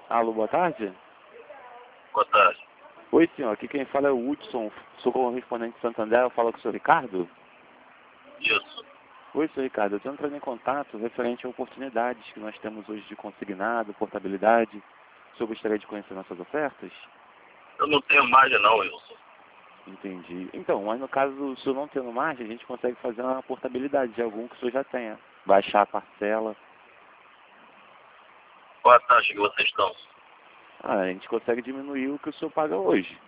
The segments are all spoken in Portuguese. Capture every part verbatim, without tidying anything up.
Alô, boa tarde. Boa tarde. Oi, senhor. Aqui quem fala é o Hudson, sou correspondente de Santander. Eu falo com o senhor Ricardo. Isso. Oi, senhor Ricardo. Eu estou entrando em contato referente a oportunidades que nós temos hoje de consignado, portabilidade. O senhor gostaria de conhecer nossas ofertas? Eu não tenho margem não, Wilson. Entendi. Então, mas no caso do senhor não tendo margem, a gente consegue fazer uma portabilidade de algum que o senhor já tenha. Baixar a parcela. Qual a taxa que vocês estão? Ah, a gente consegue diminuir o que o senhor paga hoje.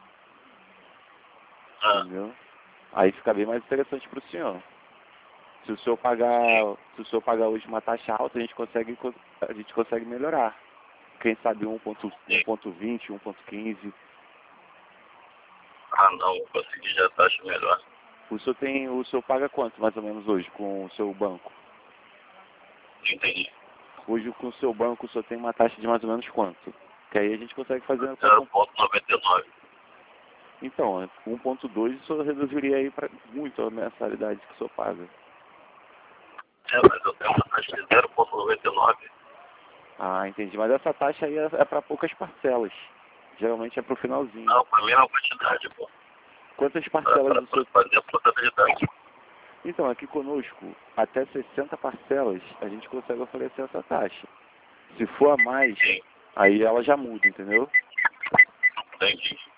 Ah, Entendeu? Aí fica bem mais interessante para o senhor. Se o senhor pagar, se o senhor pagar hoje uma taxa alta, a gente consegue, a gente consegue melhorar. Quem sabe um ponto vinte, um ponto quinze. ah não, vou conseguir já taxa melhor. O senhor tem, o senhor paga quanto mais ou menos hoje com o seu banco? Entendi. Hoje com o seu banco o senhor tem uma taxa de mais ou menos quanto? Que aí a gente consegue fazer uma zero compra. vírgula noventa e nove. Então, um ponto dois o senhor reduziria aí para muito a mensalidade que o senhor paga. É, mas eu tenho uma taxa de zero vírgula noventa e nove. Ah, entendi. Mas essa taxa aí é, é para poucas parcelas. Geralmente é para o finalzinho. Não, para mim é uma quantidade, pô. Quantas Para parcelas o senhor... fazer a portabilidade. Então, aqui conosco, até sessenta parcelas, a gente consegue oferecer essa taxa. Se for a mais, Sim, aí ela já muda, entendeu? entendi.